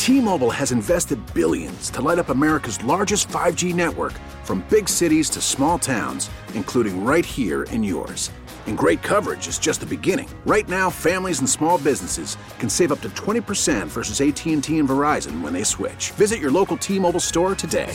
T-Mobile has invested billions to light up America's largest 5G network, from big cities to small towns, including right here in yours. And great coverage is just the beginning. Right now, families and small businesses can save up to 20% versus AT&T and Verizon when they switch. Visit your local T-Mobile store today.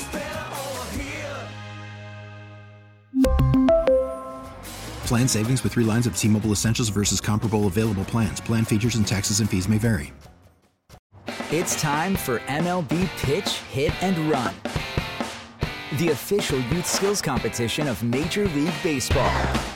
Plan savings with 3 lines of T-Mobile Essentials versus comparable available plans. Plan features and taxes and fees may vary. It's time for MLB Pitch, Hit, and Run, the official youth skills competition of Major League Baseball.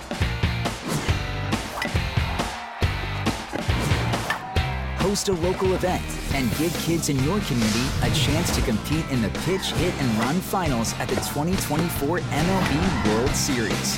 Host a local event and give kids in your community a chance to compete in the Pitch, Hit, and Run finals at the 2024 MLB World Series.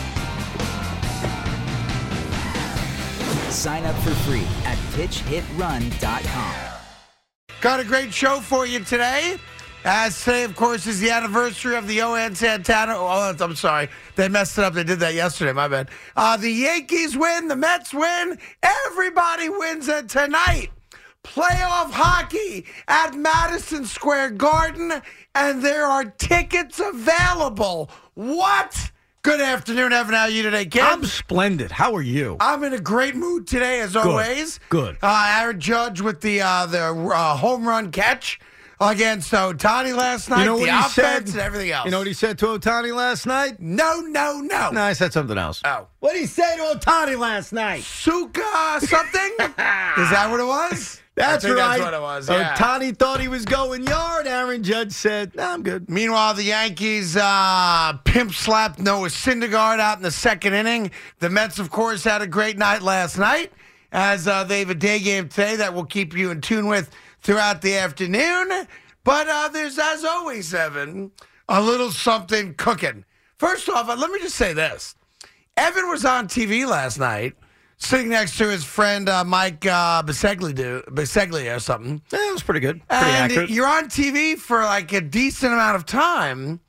Sign up for free at pitchhitrun.com. Got a great show for you today. As today, of course, is the anniversary of the Johan Santana. Oh, I'm sorry. They messed it up. They did that yesterday. My bad. The Yankees win. The Mets win. Everybody wins it tonight. Playoff hockey at Madison Square Garden, and there are tickets available. What? Good afternoon, Evan. How are you today, kid? I'm splendid. How are you? I'm in a great mood today, as always. Good. Aaron Judge with the home run catch against Ohtani last night. You know what he said? And everything else. You know what he said to Ohtani last night? No. No, I said something else. Oh. What did he say to Ohtani last night? Suka something? Is that what it was? That's right. That's what it was, yeah. Ohtani thought he was going yard. Aaron Judge said, "No, I'm good." Meanwhile, the Yankees pimp slapped Noah Syndergaard out in the second inning. The Mets, of course, had a great night last night, as they have a day game today that we'll keep you in tune with throughout the afternoon. But there's, as always, Evan, a little something cooking. First off, let me just say this. Evan was on TV last night, sitting next to his friend Mike Biseglia or something. Yeah, it was pretty good. And Pretty accurate. you're on TV for like a decent amount of time,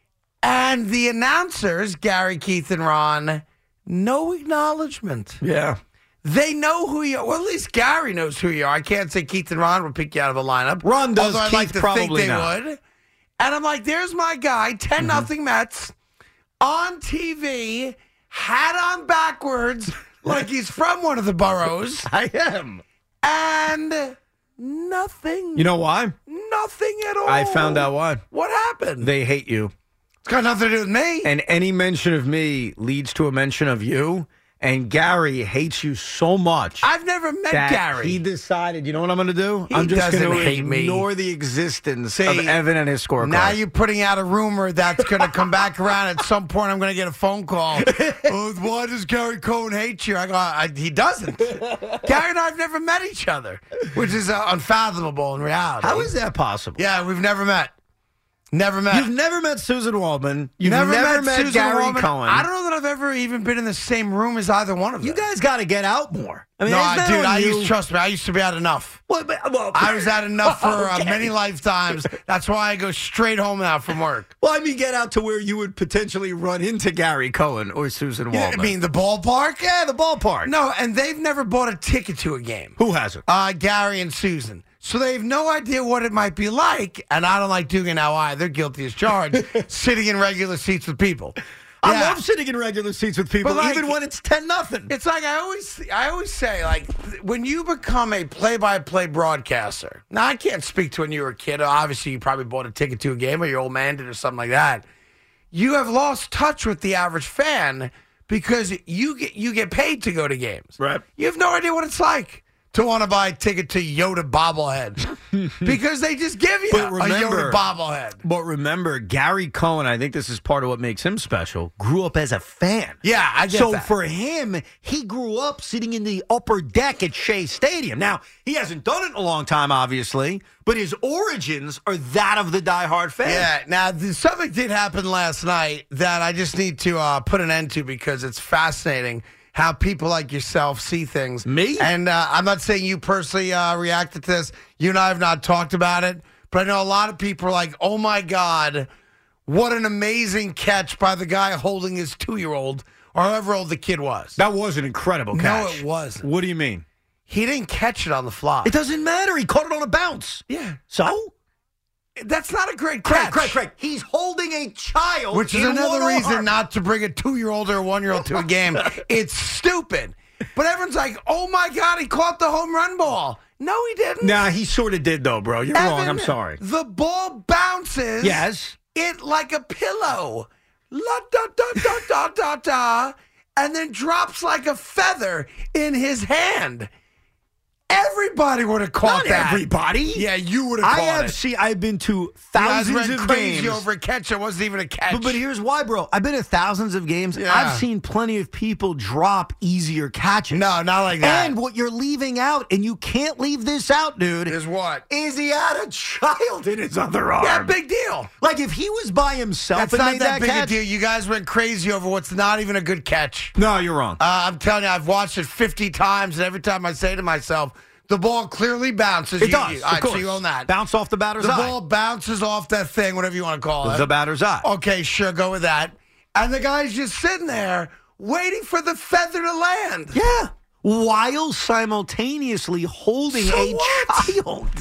and the announcers, Gary, Keith, and Ron, no acknowledgement. Yeah. They know who you are. Well, at least Gary knows who you are. I can't say Keith and Ron will pick you out of a lineup. Ron does. Although I'd like Keith to probably think they not. would. And I'm like, there's my guy, 10-0 Mets, on TV, hat on backwards, like he's from one of the boroughs. I am. And nothing. You know why? Nothing at all. I found out why. What happened? They hate you. It's got nothing to do with me. And any mention of me leads to a mention of you. And Gary hates you so much. I've never met that Gary. He decided, you know what I'm going to do? He I'm just going doesn't to hate me. ignore the existence See, of Evan and his scorecard. Now you're putting out a rumor that's going to come back around. At some point, I'm going to get a phone call. Oh, why does Gary Cohen hate you? I go, he doesn't. Gary and I have never met each other, which is unfathomable in reality. How is that possible? Yeah, we've never met. Never met. You've never met Susan Waldman. You've never met Susan Gary Waldman. Cohen. I don't know that I've ever even been in the same room as either one of them. You guys got to get out more. I mean, No, it's not dude, on you. trust me, I used to be at enough. Well, I was at enough for Okay. many lifetimes. That's why I go straight home now from work. Well, I mean, get out to where you would potentially run into Gary Cohen or Susan Yeah, Waldman. I mean, the ballpark? yeah, the ballpark. No, and they've never bought a ticket to a game. Who hasn't? Gary and Susan. So they have no idea what it might be like, and I don't like doing it now either, guilty as charged, sitting in regular seats with people. I Yeah. love sitting in regular seats with people, But, like, even when it's 10-0. It's like I always say, like, when you become a play-by-play broadcaster. Now, I can't speak to when you were a kid. Obviously, you probably bought a ticket to a game, or your old man did, or something like that. You have lost touch with the average fan because you get paid to go to games. Right. You have no idea what it's like to want to buy a ticket to Yoda bobblehead because they just give you But a remember- Yoda bobblehead. But remember, Gary Cohen, I think this is part of what makes him special, grew up as a fan. Yeah, I get So that. for him, he grew up sitting in the upper deck at Shea Stadium. Now, he hasn't done it in a long time, obviously, but his origins are that of the diehard fan. Yeah, now something did happen last night that I just need to put an end to because it's fascinating how people like yourself see things. Me? And I'm not saying you personally reacted to this. You and I have not talked about it, but I know a lot of people are like, oh my God, what an amazing catch by the guy holding his 2-year-old or however old the kid was. That was an incredible catch. No, it wasn't. What do you mean? He didn't catch it on the fly. It doesn't matter. He caught it on a bounce. Yeah. so? That's not a great catch. Craig. He's holding a child. Which is in another one reason arm. not to bring a 2-year-old or a 1-year-old to a game. It's stupid. But everyone's like, oh, my God, he caught the home run ball. No, he didn't. Nah, he sort of did, though, bro. You're wrong. I'm sorry. The ball bounces. Yes. It like a pillow. La da da da da da da. And then drops like a feather in his hand. Everybody would have caught Not that. everybody. Yeah, you would have caught it. I've been to You guys thousands went of crazy games. over a catch. It wasn't even a catch. But here's why, bro. I've been to thousands of games. Yeah. I've seen plenty of people drop easier catches. No, not like that. And what you're leaving out, and you can't leave this out, dude, Is what? is he had a child in his other arm. Yeah, big deal. Like, if he was by himself That's and not made that big catch, a deal. You guys went crazy over what's not even a good catch. No, you're wrong. I'm telling you, I've watched it 50 times, and every time I say to myself, the ball clearly bounces. It does, All right, of course. so you own that. Bounce off the batter's The eye. ball bounces off that thing, whatever you want to call it. The batter's eye. Okay, sure, go with that. And the guy's just sitting there waiting for the feather to land. Yeah. While simultaneously holding So a what? child.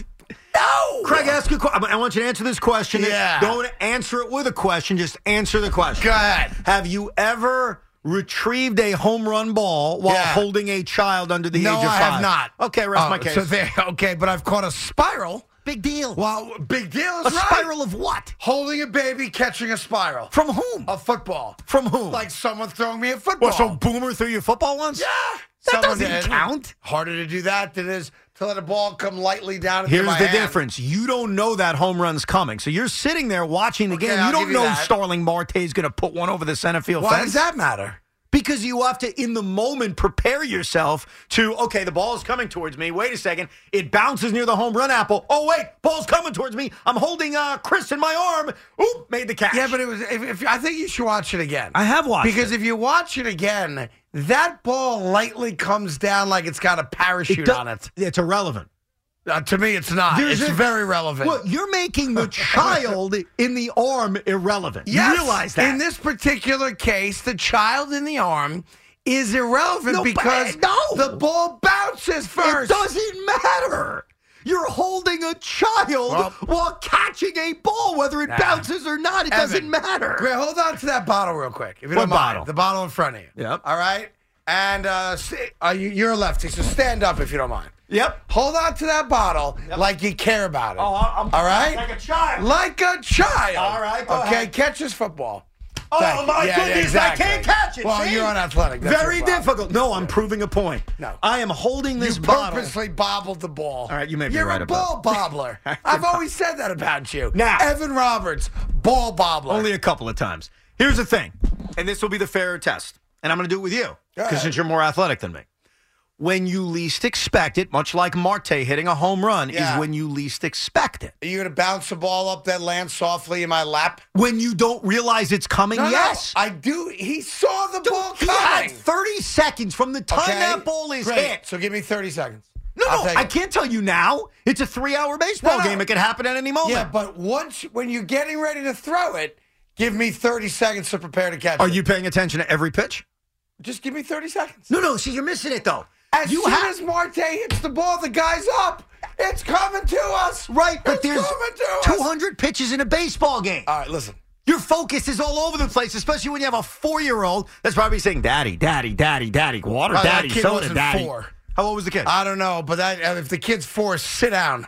No! Craig, ask a question. I want you to answer this question. Yeah. Don't answer it with a question. Just answer the question. Go ahead. Have you ever retrieved a home run ball while Yeah. holding a child under the No, age of 5? I have not. Okay, rest my case. So okay, but I've caught a spiral. Big deal. Well, big deal A is right. spiral of what? Holding a baby, catching a spiral. From whom? A football. From whom? Like someone throwing me a football. What, so Boomer threw you a football once? Yeah. That Someone doesn't did. count. Harder to do that than it is to let a ball come lightly down into Here's my the hand. difference. You don't know that home run's coming. So you're sitting there watching the Okay, game. I'll You don't give you know that. Starling Marte's going to put one over the center field Why fence. does that matter? Because you have to, in the moment, prepare yourself to, okay, the ball is coming towards me. Wait a second. It bounces near the home run apple. Oh, wait, ball's coming towards me. I'm holding Chris in my arm. Oop, made the catch. Yeah, but it was. If I think you should watch it again. I have watched because it. if you watch it again, that ball lightly comes down like it's got a parachute on it. It's irrelevant. To me, it's not. There's It's a- very relevant. Well, you're making the child in the arm irrelevant. Yes, You realize that. in this particular case, the child in the arm is irrelevant No, but- because no. the ball bounces first. It doesn't matter. You're holding a child while catching a ball, whether it bounces or not. It doesn't Evan, matter. Great, hold on to that bottle real quick, if you What don't mind. bottle? The bottle in front of you. Yep. All right? And you're a lefty, so stand up if you don't mind. Yep. Hold on to that bottle like you care about it. Oh, I'm all right? like a child. Like a child. All right, go okay, ahead. catch this football. Oh, Thank you. my Yeah, goodness, exactly. I can't catch it. Well, see? you're unathletic. That's Very your problem. difficult. No, I'm proving a point. No. I am holding this You bottle. purposely bobbled the ball. All right, you may be You're right a about ball bobbler. I've always said that about you. Now- Evan Roberts, ball bobbler. Only a couple of times. Here's the thing, and this will be the fairer test, and I'm going to do it with you, Go because ahead. since you're more athletic than me. When you least expect it, much like Marte hitting a home run, Yeah. is when you least expect it. Are you going to bounce the ball up that lands softly in my lap? When you don't realize it's coming, No, yes. I do. He saw the ball He coming. had 30 seconds from the time Okay? that ball is Great. hit. So give me 30 seconds. No, I'll take I it. can't tell you now. It's a 3-hour baseball No, no. game. It could happen at any moment. Yeah, but when you're getting ready to throw it, give me 30 seconds to prepare to catch it. Are you paying attention to every pitch? Just give me 30 seconds. No. See, you're missing it, though. As soon as Marte hits the ball, the guy's up. It's coming to us. Right, but It's there's coming to us. 200 pitches in a baseball game. All right, listen. Your focus is all over the place, especially when you have a 4-year-old that's probably saying, Daddy, Daddy, Daddy, Daddy, water, Well, that Daddy, kid soda, wasn't Daddy. 4. How old was the kid? I don't know, but if the kid's 4, sit down.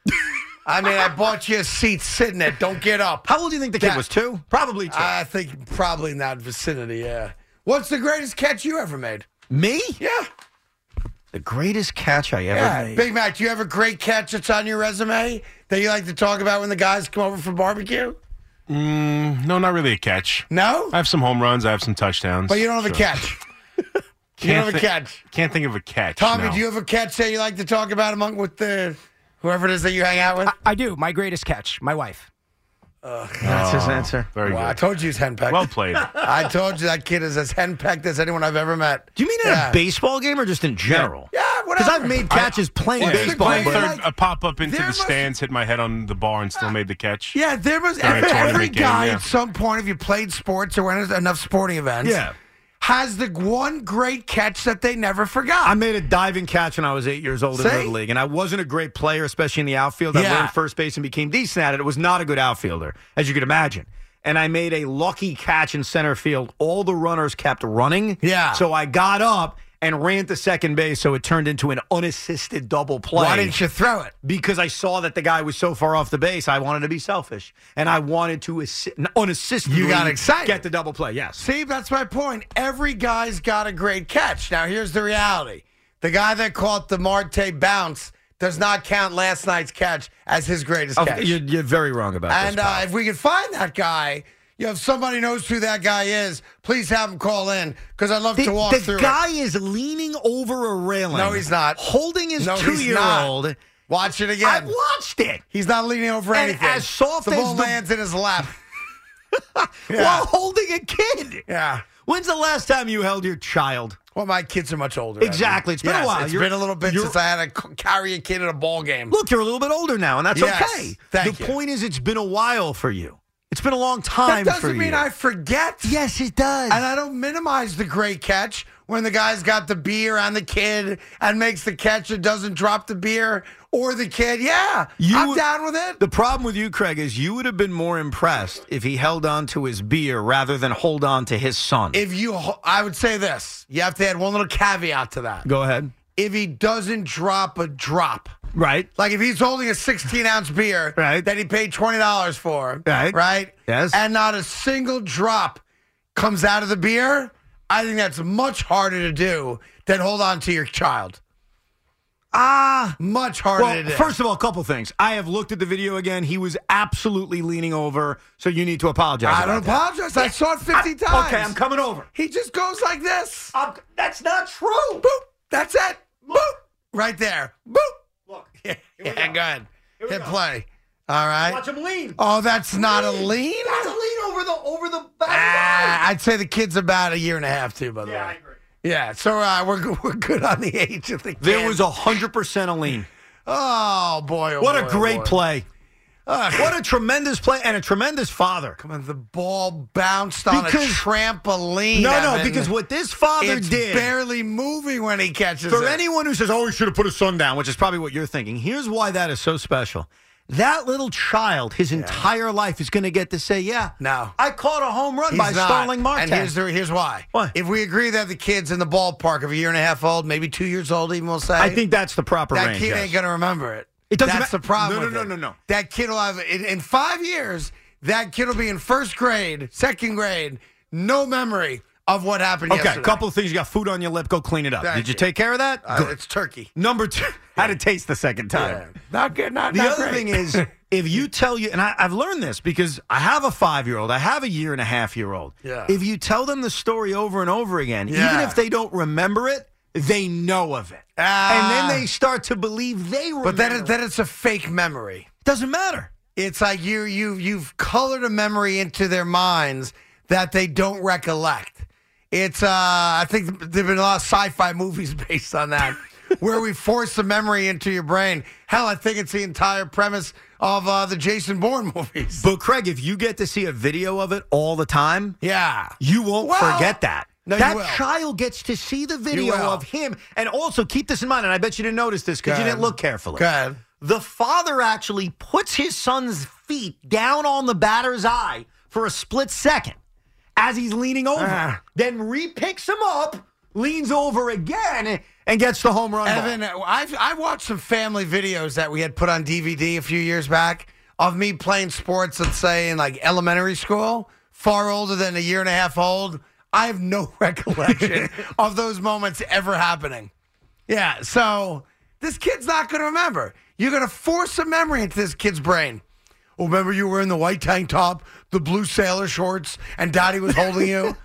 I mean, I bought you a seat. Sit in it. Don't get up. How old do you think the kid That- was? 2? Probably 2. I think probably in that vicinity, yeah. What's the greatest catch you ever made? Me? Yeah. The greatest catch I ever Yeah. made. Big Mac, do you have a great catch that's on your resume that you like to talk about when the guys come over for barbecue? No, not really a catch. No? I have some home runs. I have some touchdowns. But you don't have a Sure. catch. You don't have a catch. Can't think of a catch. Tommy, no. do you have a catch that you like to talk about with the whoever it is that you hang out with? I do. My greatest catch, my wife. That's his answer. Very Well, I good. told you he's henpecked. Well played. I told you that kid is as henpecked as anyone I've ever met. Do you mean in Yeah. a baseball game or just in general? Yeah, whatever. Because I've made catches playing What's the baseball. great but- thing? Third, a pop up into There the must- stands, hit my head on the bar, and still made the catch. Yeah, there was During a every tournament game, guy yeah. at some point, if you played sports or went to enough sporting events, Yeah. has the one great catch that they never forgot. I made a diving catch when I was 8 years old in Little League, and I wasn't a great player, especially in the outfield. I learned first base and became decent at it. It was not a good outfielder, as you could imagine. And I made a lucky catch in center field. All the runners kept running. Yeah. So I got up and ran to second base, so it turned into an unassisted double play. Why didn't you throw it? Because I saw that the guy was so far off the base, I wanted to be selfish. And I wanted to unassistedly You got excited. get the double play, yes. See, that's my point. Every guy's got a great catch. Now, here's the reality. The guy that caught the Marte bounce does not count last night's catch as his greatest catch. You're very wrong about And this, pal. if we can find that guy, if somebody knows who that guy is, please have him call in because I'd love to walk through The guy is leaning over a railing. No, he's not. Holding his No, he's 2-year-old. not. Watch it again. I watched it. He's not leaning over And anything. as soft the as ball the- lands in his lap. While holding a kid. Yeah. When's the last time you held your child? Well, my kids are much older. Exactly. It's been a Yes, while. It's been a little bit since I had to carry a kid at a ball game. Look, you're a little bit older now, and that's Yes, okay. thank the you. point is, it's been a while for you. It's been a long that time for you. doesn't mean I forget. Yes, it does. And I don't minimize the great catch when the guy's got the beer on the kid and makes the catch and doesn't drop the beer or the kid. Yeah, I'm down with it. The problem with you, Craig, is you would have been more impressed if he held on to his beer rather than hold on to his son. I would say this. You have to add one little caveat to that. Go ahead. If he doesn't drop a drop. Right. Like if he's holding a 16-ounce beer that he paid $20 for. Right? Yes. And not a single drop comes out of the beer, I think that's much harder to do than hold on to your child. Much harder to do. First of all, a couple things. I have looked at the video again. He was absolutely leaning over, so you need to apologize. I don't apologize. I saw it 50 times. Okay, I'm coming over. He just goes like this. That's not true. Boop. That's it. Boop. Right there. Boop. Look. Yeah, go ahead. Hit play. All right. Watch him lean. Oh, that's not a lean? That's a lean over the back. I'd say the kid's about a year and a half, too, by the way. I agree. Yeah, so we're good on the age of the kid. There was 100% a lean. Oh, boy. What a great play. What a tremendous play and a tremendous father. Come on, the ball bounced on a trampoline. No, because what this father it's did. barely moving when he catches it. For anyone who says, oh, he should have put his son down, which is probably what you're thinking, here's why that is so special. That little child, his entire life, is going to get to say, no, I caught a home run by not. Starling Marte. And here's why. What? If we agree that the kid's in the ballpark of a year and a half old, maybe 2 years old, even we'll say. I think that's the proper that range. kid ain't going to remember it. It doesn't That's the problem. No. That kid will have, in 5 years, that kid will be in first grade, second grade, no memory of what happened yesterday. Okay, a couple of things. You got food on your lip. Go clean it up. Did you take care of that? It's turkey. Number 2, had to taste the second time. Yeah. Not good. Not The not other great. thing is, if you tell you, and I've learned this because I have a 5-year-old, I have a 1.5-year-old. Yeah. If you tell them the story over and over again, even Yeah. if they don't remember it, they know of it. And then they start to believe they remember. But then it's a fake memory. Doesn't matter. It's like you've colored a memory into their minds that they don't recollect. It's I think there've been a lot of sci-fi movies based on that, where we force a memory into your brain. Hell, I think it's the entire premise of the Jason Bourne movies. But Craig, if you get to see a video of it all the time, you won't forget that. No, that you will. child gets to see the You video will. of him. And also keep this in mind, and I bet you didn't notice this because you didn't look carefully. Go ahead. The father actually puts his son's feet down on the batter's eye for a split second as he's leaning over. Then re-picks him up, leans over again, and gets the home run Evan, ball. I watched some family videos that we had put on DVD a few years back of me playing sports, let's say, in like elementary school, far older than a year and a half old. I have no recollection of those moments ever happening. Yeah, so this kid's not going to remember. You're going to force a memory into this kid's brain. Oh, remember you were in the white tank top, the blue sailor shorts, and Daddy was holding you?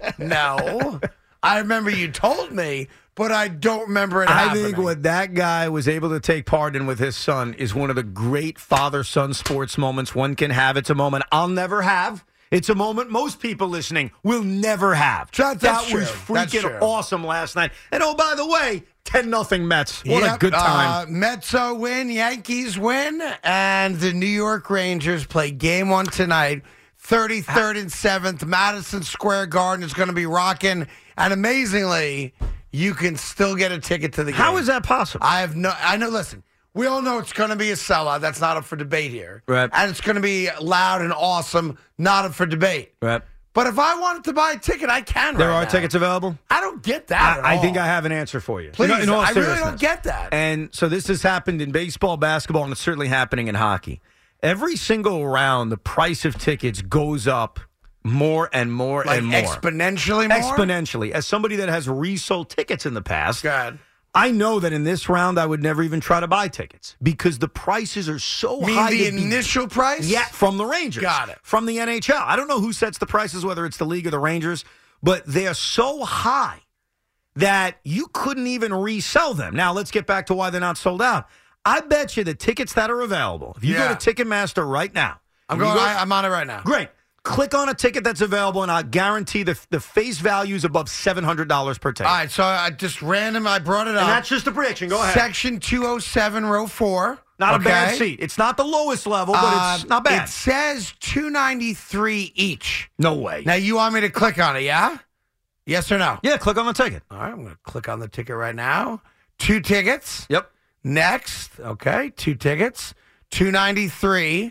No. I remember you told me, but I don't remember it happening. I think what that guy was able to take part in with his son is one of the great father-son sports moments one can have. It's a moment I'll never have. It's a moment most people listening will never have. That's that true. was That's freaking true. awesome last night. And oh, by the way, 10-0 Mets. What a good time. Mets win, Yankees win, and the New York Rangers play game 1 tonight. 33rd and 7th. Madison Square Garden is going to be rocking. And amazingly, you can still get a ticket to the game. How is that possible? I know, listen, we all know it's going to be a sellout. That's not up for debate here. Right. And it's going to be loud and awesome, not up for debate. Right. But if I wanted to buy a ticket, I can There right are now. tickets available? I don't get that at I all. think I have an answer for you. Please, In all I really seriousness. don't get that. And so this has happened in baseball, basketball, and it's certainly happening in hockey. Every single round, the price of tickets goes up more and more Like and more. exponentially more? Exponentially. As somebody that has resold tickets in the past, God. I know that in this round I would never even try to buy tickets because the prices are so Mean high. the to be- initial price? Yeah, from the Rangers. Got it. From the NHL. I don't know who sets the prices, whether it's the league or the Rangers, but they are so high that you couldn't even resell them. Now, let's get back to why they're not sold out. I bet you the tickets that are available, if you Yeah. go to Ticketmaster right now. I'm if you going. go- I'm on it right now. Great. Click on a ticket that's available, and I guarantee the face value is above $700 per ticket. All right, so I just I brought it up. And that's just a prediction. Go ahead. Section 207, row 4. Not okay? a bad seat. It's not the lowest level, but it's not bad. It says $293 each. No way. Now, you want me to click on it, yeah? Yes or no? Yeah, click on the ticket. All right, I'm going to click on the ticket right now. 2 tickets. Yep. Next. Okay, 2 tickets. $293.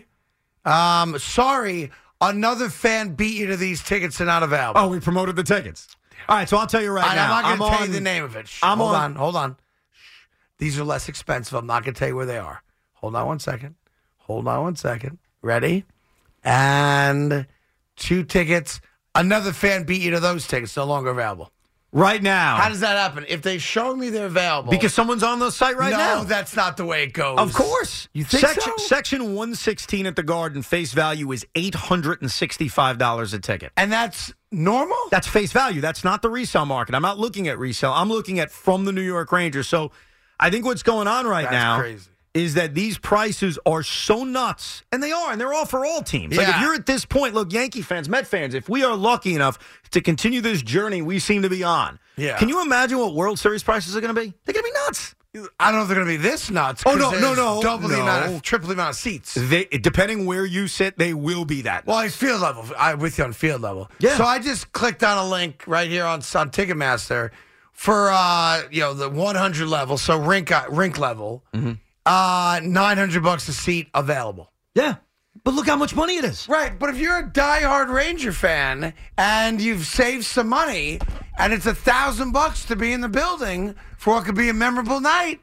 Sorry, another fan beat you to these tickets. Are not available. Oh, we promoted the tickets. All right, so I'll tell you right now. I'm not going to tell you the name of it. Shh, I'm hold on- on. Hold on. Shh. These are less expensive. I'm not going to tell you where they are. Hold on one second. Ready? And 2 tickets. Another fan beat you to those tickets. No longer available. Right now. How does that happen? If they show me they're available. Because someo's on the site right now. No, that's not the way it goes. Of course. You think so? Section 116 at the Garden, face value is $865 a ticket. And that's normal? That's face value. That's not the resale market. I'm not looking at resale. I'm looking at from the New York Rangers. So I think what's going on right That's now crazy. is that these prices are so nuts. And they are. And they're all for all teams. Like if Yeah. you're at this point, look, Yankee fans, Met fans, if we are lucky enough to continue this journey we seem to be on, Yeah. can you imagine what World Series prices are going to be? They're going to be nuts. I don't know if they're going to be this nuts. Oh, 'cause no, there's no. Double the amount triple the amount of seats. Depending where you sit, they will be that. Well, it's field level. I'm with you on field level. Yeah. So I just clicked on a link right here on Ticketmaster for the 100 level, so rink level. Mm-hmm. $900 a seat available. Yeah. But look how much money it is. Right, but if you're a diehard Ranger fan and you've saved some money and it's $1,000 to be in the building for what could be a memorable night,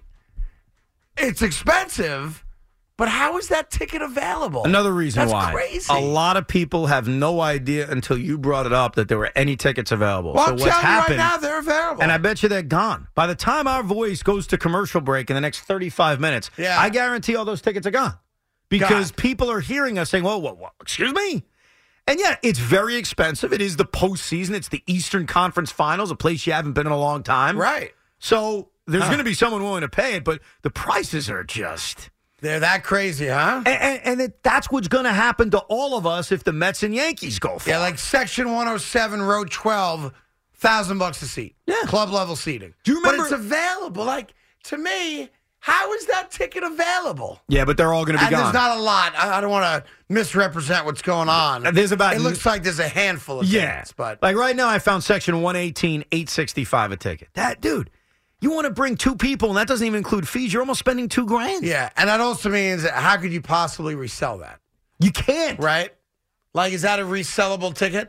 it's expensive. But how is that ticket available? Another reason That's why. crazy. A lot of people have no idea until you brought it up that there were any tickets available. Well, so I'm what's telling you right happened? now, they're available. And I bet you they're gone. By the time our voice goes to commercial break in the next 35 minutes, Yeah. I guarantee all those tickets are gone. Because God. people are hearing us saying, well, excuse me? And yeah, it's very expensive. It is the postseason. It's the Eastern Conference Finals, a place you haven't been in a long time. Right. So there's going to be someone willing to pay it, but the prices are just... They're that crazy, huh? And that's what's going to happen to all of us if the Mets and Yankees go for Yeah, like Section 107, Row 12, $1,000 a seat. Yeah. Club level seating. Do you remember- But it's available. Like, to me, how is that ticket available? Yeah, but they're all going to be And gone. there's not a lot. I don't want to misrepresent what's going on. There's about- It looks like there's a handful of tickets, but like right now I found Section 118, $865 a ticket. That, dude, you want to bring 2 people, and that doesn't even include fees. You're almost spending $2,000. yeah. And that also means how could you possibly resell that, You can't. right? Like, is that a resellable ticket?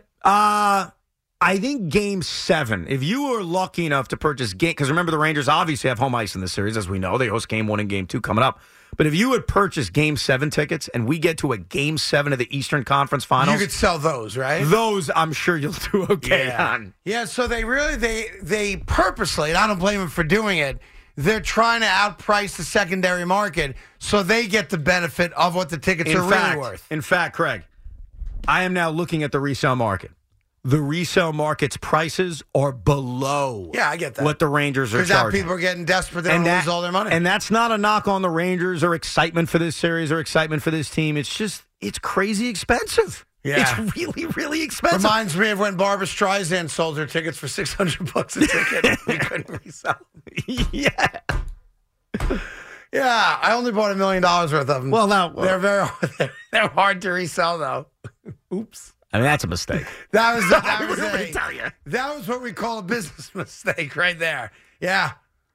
I think Game 7, if you were lucky enough to purchase game, because remember the Rangers obviously have home ice in this series, as we know. They host Game 1 and Game 2 coming up. But if you would purchase Game 7 tickets and we get to a Game 7 of the Eastern Conference Finals, You could sell those, right? those I'm sure you'll do okay on. Yeah, so they really they purposely, and I don't blame them for doing it, they're trying to outprice the secondary market so they get the benefit of what the tickets are really worth. In fact, Craig, I am now looking at the resale market. The resale market's prices are below Yeah, I get that. what the Rangers are Because now charging. people are getting desperate, they don't lose all their money. And that's not a knock on the Rangers or excitement for this series or excitement for this team. It's just, it's crazy expensive. Yeah. It's really, really expensive. Reminds me of when Barbara Streisand sold her tickets for $600 a ticket. We couldn't resell them. Yeah. Yeah, I only bought $1 million worth of them. Well, now, they're hard to resell though. Oops. I mean, that's a mistake. That was Let me tell you. That was what we call a business mistake right there. Yeah.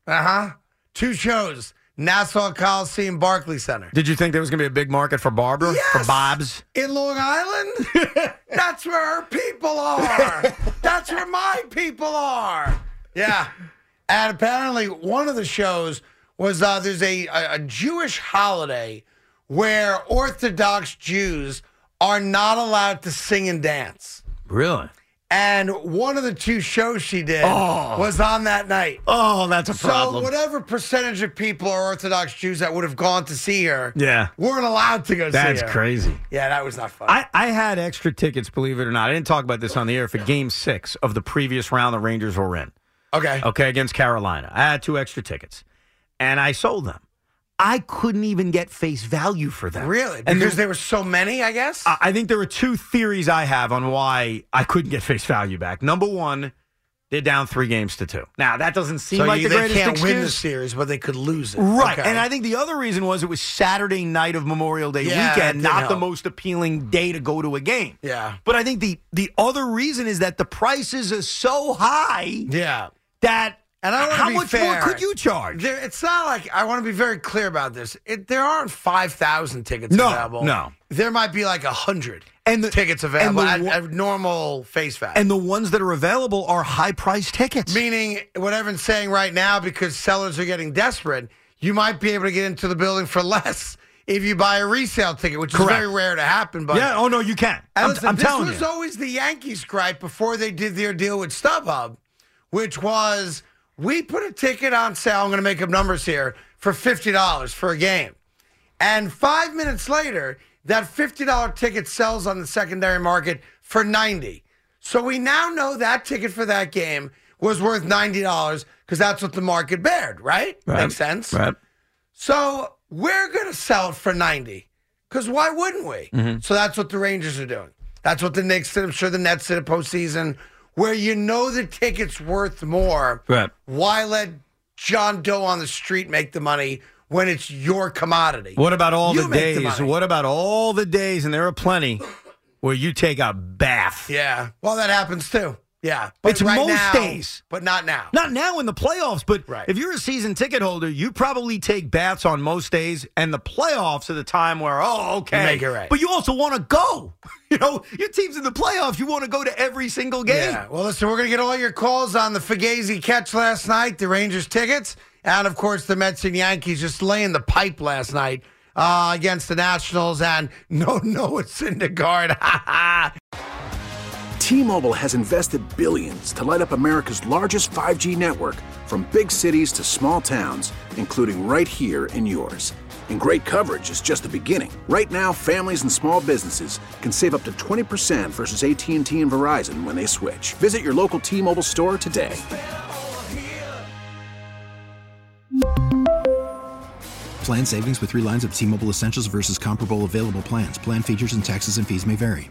2 shows. Nassau Coliseum, Barclays Center. Did you think there was going to be a big market for Barbara? Yes. For Bob's? In Long Island? That's where her people are. That's where my people are. Yeah. And apparently one of the shows was there's a Jewish holiday where Orthodox Jews are not allowed to sing and dance. Really? And one of the 2 shows she did was on that night. Oh, that's a problem. So whatever percentage of people are Orthodox Jews that would have gone to see her weren't allowed to go see her. That's crazy. Yeah, that was not fun. I had extra tickets, believe it or not. I didn't talk about this on the air for Game 6 of the previous round the Rangers were in. Okay, against Carolina. I had 2 extra tickets, and I sold them. I couldn't even get face value for them. Really? And because there were so many, I guess? I think there are 2 theories I have on why I couldn't get face value back. Number 1, they're down 3-2. Now, that doesn't seem like the greatest they can't excuse. win the series, but they could lose it. Right. Okay. And I think the other reason was it was Saturday night of Memorial Day Yeah, weekend, not the help. most appealing day to go to a game. Yeah. But I think the other reason is that the prices are so high that And I want to how be much fair. more could you charge? It's not like, I want to be very clear about this. There aren't 5,000 tickets available. No. There might be like 100 And the tickets available and the at normal face value. And the ones that are available are high-priced tickets. Meaning, what Evan's saying right now, because sellers are getting desperate, you might be able to get into the building for less if you buy a resale ticket, which is very rare to happen. But yeah, no, you can. I'm telling you. This was always the Yankees' gripe before they did their deal with StubHub, which was, we put a ticket on sale, I'm going to make up numbers here, for $50 for a game. And 5 minutes later, that $50 ticket sells on the secondary market for $90. So we now know that ticket for that game was worth $90 because that's what the market bared, right? Makes sense. Right. So we're going to sell it for $90 because why wouldn't we? So that's what the Rangers are doing. That's what the Knicks did. I'm sure the Nets did a postseason where you know the ticket's worth more. Right. Why let John Doe on the street make the money when it's your commodity? What about all You the make the days? money. What about all the days, and there are plenty, where you take a bath? Yeah. Well, that happens too. Yeah. But It's right most now, days. But not now. Not now in the playoffs, but Right. if you're a season ticket holder, you probably take baths on most days, and the playoffs are the time where, okay. You make it right. But you also want to go. You know, your team's in the playoffs. You want to go to every single game. Yeah. Well, listen, we're going to get all your calls on the Fugazi catch last night, the Rangers tickets, and, of course, the Mets and Yankees just laying the pipe last night against the Nationals, and Noah Syndergaard. T-Mobile has invested billions to light up America's largest 5G network, from big cities to small towns, including right here in yours. And great coverage is just the beginning. Right now, families and small businesses can save up to 20% versus AT&T and Verizon when they switch. Visit your local T-Mobile store today. Plan savings with 3 lines of T-Mobile Essentials versus comparable available plans. Plan features and taxes and fees may vary.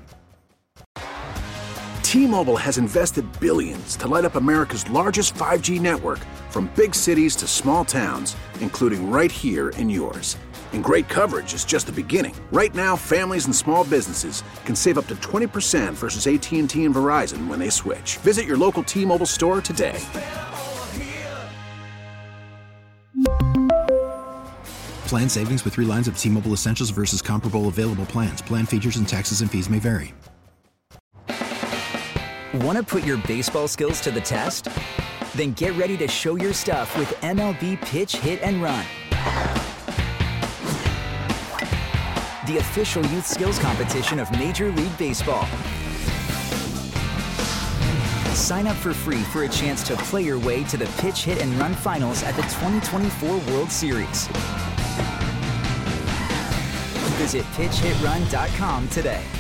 T-Mobile has invested billions to light up America's largest 5G network, from big cities to small towns, including right here in yours. And great coverage is just the beginning. Right now, families and small businesses can save up to 20% versus AT&T and Verizon when they switch. Visit your local T-Mobile store today. Plan savings with 3 lines of T-Mobile Essentials versus comparable available plans. Plan features and taxes and fees may vary. Want to put your baseball skills to the test? Then get ready to show your stuff with MLB Pitch Hit and Run, the official youth skills competition of Major League Baseball. Sign up for free for a chance to play your way to the Pitch Hit and Run finals at the 2024 World Series. Visit pitchhitrun.com today.